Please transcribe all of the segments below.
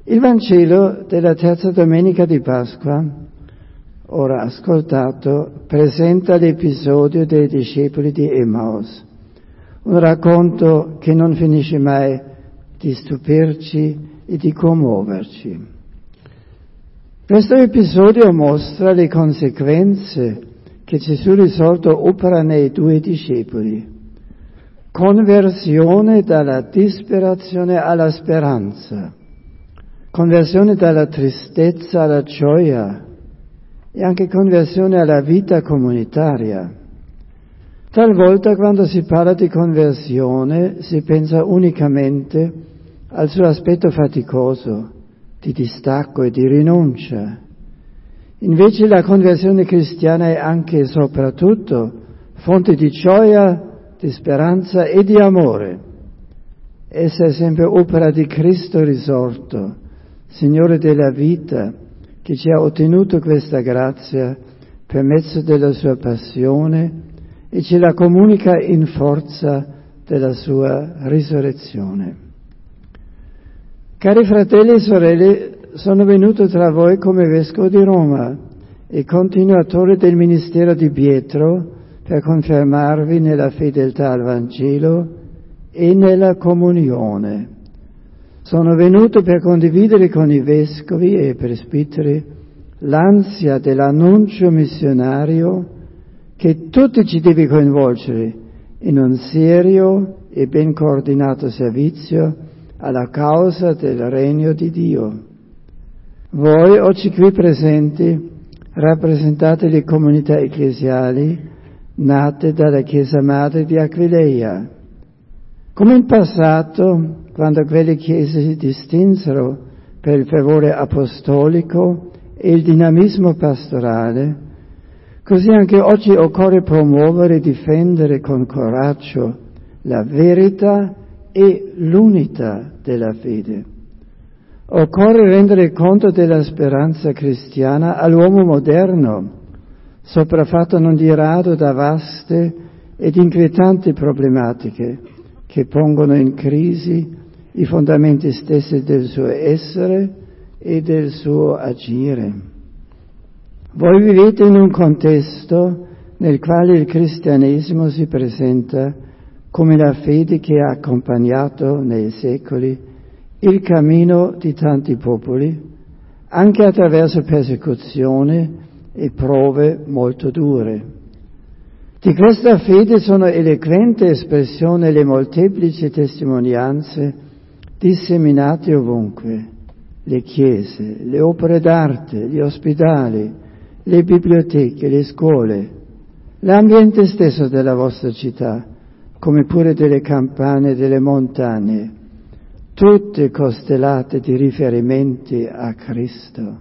Il Vangelo della terza domenica di Pasqua, ora ascoltato, presenta l'episodio dei discepoli di Emmaus, un racconto che non finisce mai di stupirci e di commuoverci. Questo episodio mostra le conseguenze che Gesù risolto opera nei due discepoli. Conversione dalla disperazione alla speranza, conversione dalla tristezza alla gioia e anche conversione alla vita comunitaria. Talvolta quando si parla di conversione si pensa unicamente al suo aspetto faticoso, di distacco e di rinuncia. Invece la conversione cristiana è anche e soprattutto fonte di gioia, di speranza e di amore. Essa è sempre opera di Cristo risorto, Signore della vita, che ci ha ottenuto questa grazia per mezzo della sua passione e ce la comunica in forza della sua risurrezione. Cari fratelli e sorelle, sono venuto tra voi come vescovo di Roma e continuatore del ministero di Pietro per confermarvi nella fedeltà al Vangelo e nella comunione. Sono venuto per condividere con i vescovi e i presbiteri l'ansia dell'annuncio missionario che tutti ci deve coinvolgere in un serio e ben coordinato servizio alla causa del regno di Dio. Voi oggi qui presenti rappresentate le comunità ecclesiali nate dalla Chiesa Madre di Aquileia. Come in passato, quando quelle chiese si distinsero per il fervore apostolico e il dinamismo pastorale, così anche oggi occorre promuovere e difendere con coraggio la verità e l'unità della fede. Occorre rendere conto della speranza cristiana all'uomo moderno, sopraffatto non di rado da vaste ed inquietanti problematiche che pongono in crisi i fondamenti stessi del suo essere e del suo agire. Voi vivete in un contesto nel quale il cristianesimo si presenta come la fede che ha accompagnato nei secoli il cammino di tanti popoli, anche attraverso persecuzioni e prove molto dure. Di questa fede sono eloquente espressione le molteplici testimonianze disseminate ovunque, le chiese, le opere d'arte, gli ospedali, le biblioteche, le scuole, l'ambiente stesso della vostra città, come pure delle campane e delle montagne, tutte costellate di riferimenti a Cristo.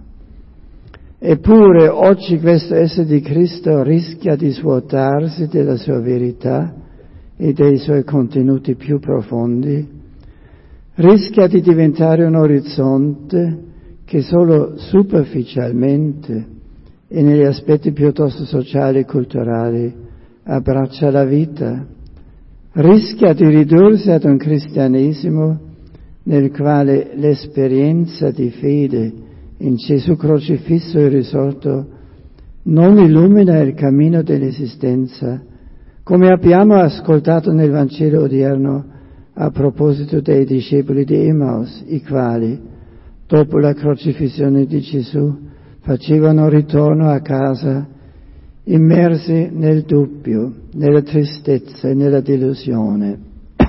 Eppure oggi questo essere di Cristo rischia di svuotarsi della sua verità e dei suoi contenuti più profondi, rischia di diventare un orizzonte che solo superficialmente e negli aspetti piuttosto sociali e culturali abbraccia la vita, rischia di ridursi ad un cristianesimo nel quale l'esperienza di fede in Gesù crocifisso e risorto non illumina il cammino dell'esistenza, come abbiamo ascoltato nel Vangelo odierno a proposito dei discepoli di Emmaus, i quali, dopo la crocifissione di Gesù, facevano ritorno a casa immersi nel dubbio, nella tristezza e nella delusione.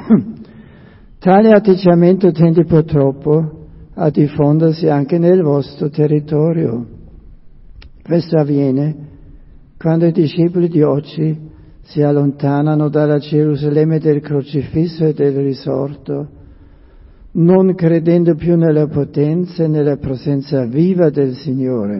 Tale atteggiamento tende purtroppo a diffondersi anche nel vostro territorio. Questo avviene quando i discepoli di oggi si allontanano dalla Gerusalemme del crocifisso e del risorto, non credendo più nella potenza e nella presenza viva del Signore.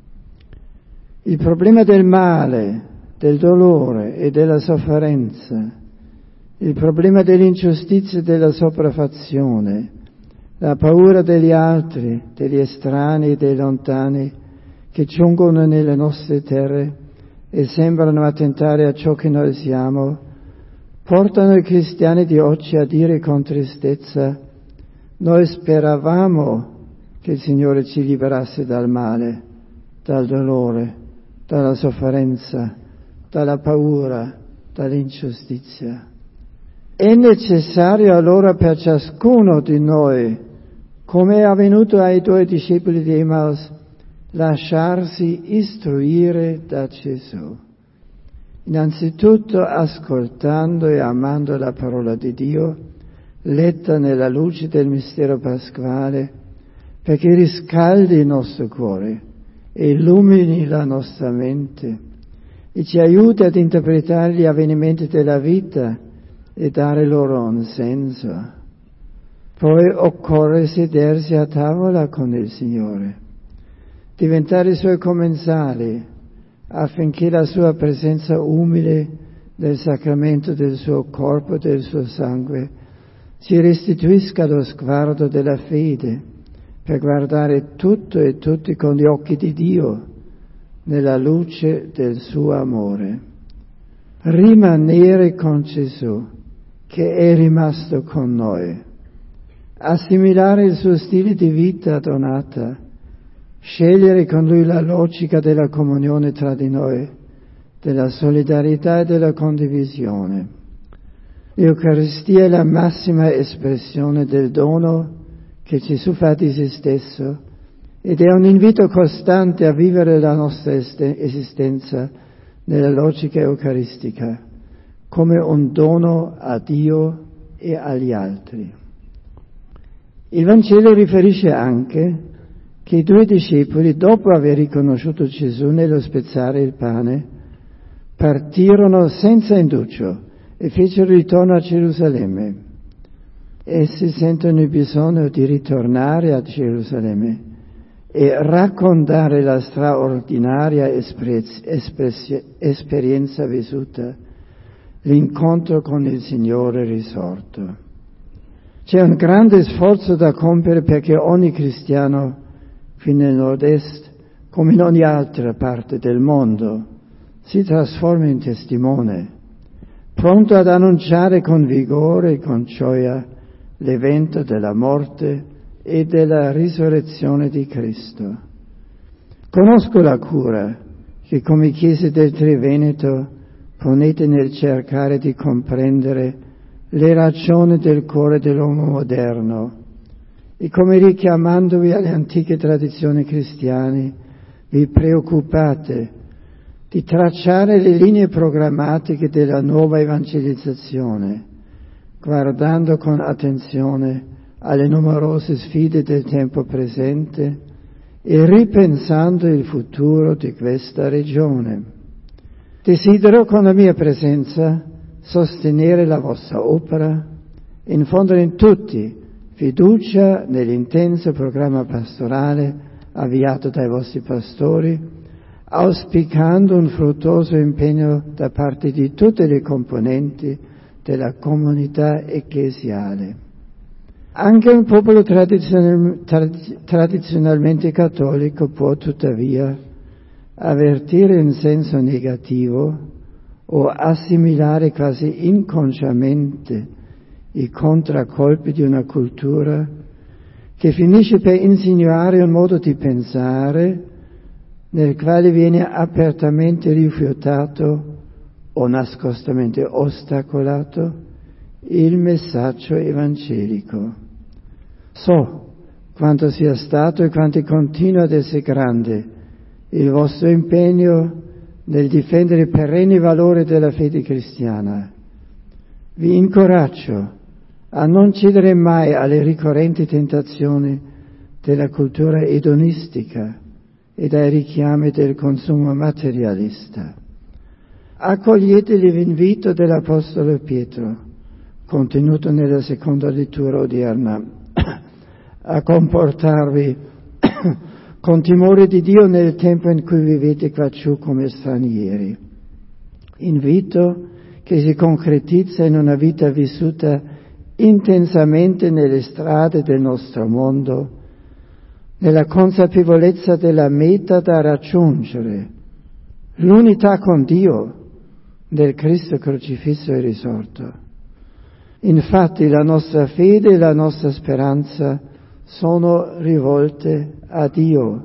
Il problema del male, del dolore e della sofferenza, il problema dell'ingiustizia e della sopraffazione, la paura degli altri, degli estranei e dei lontani che giungono nelle nostre terre e sembrano attentare a ciò che noi siamo, portano i cristiani di oggi a dire con tristezza: noi speravamo che il Signore ci liberasse dal male, dal dolore, dalla sofferenza, dalla paura, dall'ingiustizia. È necessario allora per ciascuno di noi, come è avvenuto ai due discepoli di Emmaus, lasciarsi istruire da Gesù. Innanzitutto ascoltando e amando la parola di Dio, letta nella luce del mistero pasquale, perché riscaldi il nostro cuore e illumini la nostra mente e ci aiuti ad interpretare gli avvenimenti della vita e dare loro un senso. Poi occorre sedersi a tavola con il Signore, diventare i Suoi commensali, affinché la Sua presenza umile del sacramento del Suo corpo e del Suo sangue ci restituisca lo sguardo della fede per guardare tutto e tutti con gli occhi di Dio nella luce del Suo amore. Rimanere con Gesù, che è rimasto con noi, assimilare il Suo stile di vita donata, scegliere con Lui la logica della comunione tra di noi, della solidarietà e della condivisione. L'Eucaristia è la massima espressione del dono che Gesù fa di se stesso ed è un invito costante a vivere la nostra esistenza nella logica eucaristica come un dono a Dio e agli altri. Il Vangelo riferisce anche che i due discepoli, dopo aver riconosciuto Gesù nello spezzare il pane, partirono senza indugio e fecero ritorno a Gerusalemme. Essi sentono il bisogno di ritornare a Gerusalemme e raccontare la straordinaria esperienza vissuta, l'incontro con il Signore risorto. C'è un grande sforzo da compiere perché ogni cristiano, qui nel nord-est, come in ogni altra parte del mondo, si trasforma in testimone, pronto ad annunciare con vigore e con gioia l'evento della morte e della risurrezione di Cristo. Conosco la cura che come Chiesa del Triveneto ponete nel cercare di comprendere le ragioni del cuore dell'uomo moderno e come richiamandovi alle antiche tradizioni cristiane vi preoccupate di tracciare le linee programmatiche della nuova evangelizzazione, guardando con attenzione alle numerose sfide del tempo presente e ripensando il futuro di questa regione. Desidero con la mia presenza sostenere la vostra opera, infondere in tutti fiducia nell'intenso programma pastorale avviato dai vostri pastori, auspicando un fruttuoso impegno da parte di tutte le componenti della comunità ecclesiale. Anche un popolo tradizionalmente cattolico può tuttavia avvertire in senso negativo o assimilare quasi inconsciamente i contraccolpi di una cultura che finisce per insinuare un modo di pensare nel quale viene apertamente rifiutato o nascostamente ostacolato il messaggio evangelico. So quanto sia stato e quanto continua ad essere grande il vostro impegno nel difendere i perenni valori della fede cristiana. Vi incoraggio a non cedere mai alle ricorrenti tentazioni della cultura edonistica e dai richiami del consumo materialista. Accogliete l'invito dell'Apostolo Pietro, contenuto nella seconda lettura odierna, a comportarvi con timore di Dio nel tempo in cui vivete qua giù come stranieri. Invito che si concretizza in una vita vissuta intensamente nelle strade del nostro mondo, nella consapevolezza della meta da raggiungere, l'unità con Dio del Cristo crocifisso e risorto. Infatti la nostra fede e la nostra speranza sono rivolte a Dio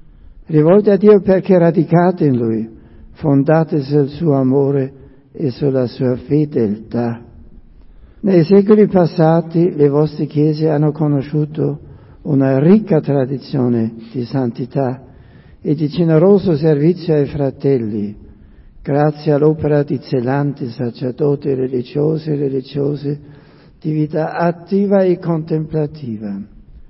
perché radicate in Lui, fondate sul suo amore e sulla sua fedeltà. Nei secoli passati le vostre chiese hanno conosciuto una ricca tradizione di santità e di generoso servizio ai fratelli, grazie all'opera di zelanti sacerdoti religiosi e religiose di vita attiva e contemplativa.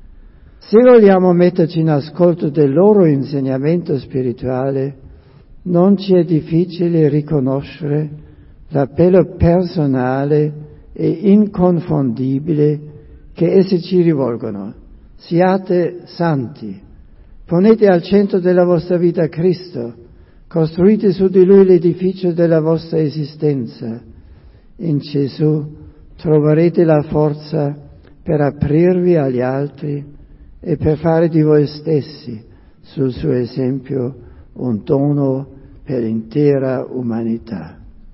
Se vogliamo metterci in ascolto del loro insegnamento spirituale, non ci è difficile riconoscere l'appello personale e inconfondibile che essi ci rivolgono. Siate santi, ponete al centro della vostra vita Cristo, costruite su di Lui l'edificio della vostra esistenza. In Gesù troverete la forza per aprirvi agli altri e per fare di voi stessi, sul suo esempio, un dono per l'intera umanità.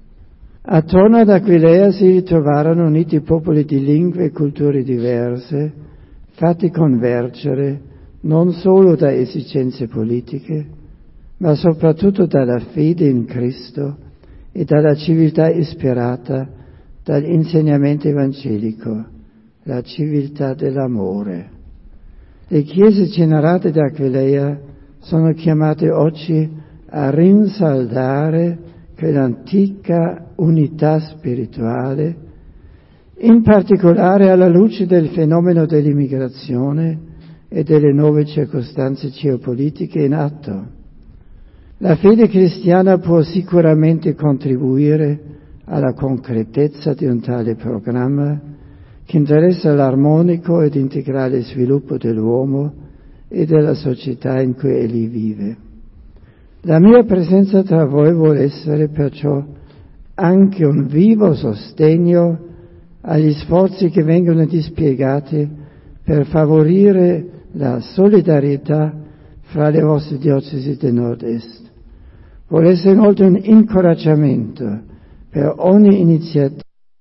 Attorno ad Aquileia si ritrovarono uniti popoli di lingue e culture diverse, fatti convergere non solo da esigenze politiche, ma soprattutto dalla fede in Cristo e dalla civiltà ispirata dall'insegnamento evangelico, la civiltà dell'amore. Le chiese generate da Aquileia sono chiamate oggi a rinsaldare quell'antica unità spirituale, in particolare alla luce del fenomeno dell'immigrazione e delle nuove circostanze geopolitiche in atto. La fede cristiana può sicuramente contribuire alla concretezza di un tale programma che interessa l'armonico ed integrale sviluppo dell'uomo e della società in cui egli vive. La mia presenza tra voi vuole essere perciò anche un vivo sostegno agli sforzi che vengono dispiegati per favorire la solidarietà fra le vostre diocesi del Nord-Est. Vuole essere inoltre un incoraggiamento per ogni iniziativa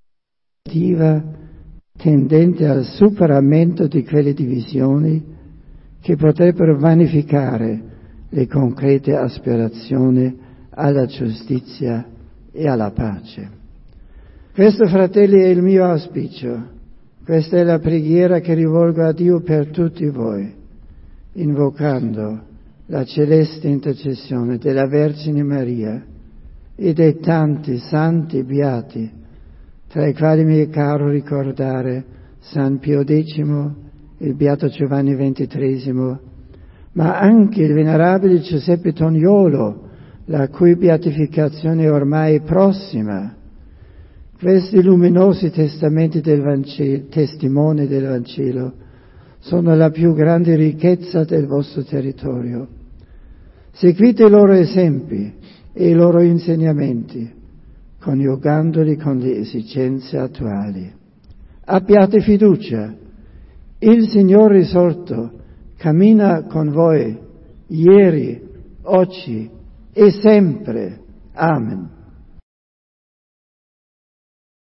tendente al superamento di quelle divisioni che potrebbero vanificare le concrete aspirazioni alla giustizia e alla pace. Questo, fratelli, è il mio auspicio. Questa è la preghiera che rivolgo a Dio per tutti voi, invocando la celeste intercessione della Vergine Maria e dei tanti santi beati, tra i quali mi è caro ricordare San Pio X, il Beato Giovanni XXIII, ma anche il venerabile Giuseppe Toniolo, la cui beatificazione è ormai prossima. Questi luminosi testamenti del Vangelo, testimoni del Vangelo, sono la più grande ricchezza del vostro territorio. Seguite i loro esempi e i loro insegnamenti, coniugandoli con le esigenze attuali. Abbiate fiducia. Il Signore risorto cammina con voi ieri, oggi e sempre. Amen.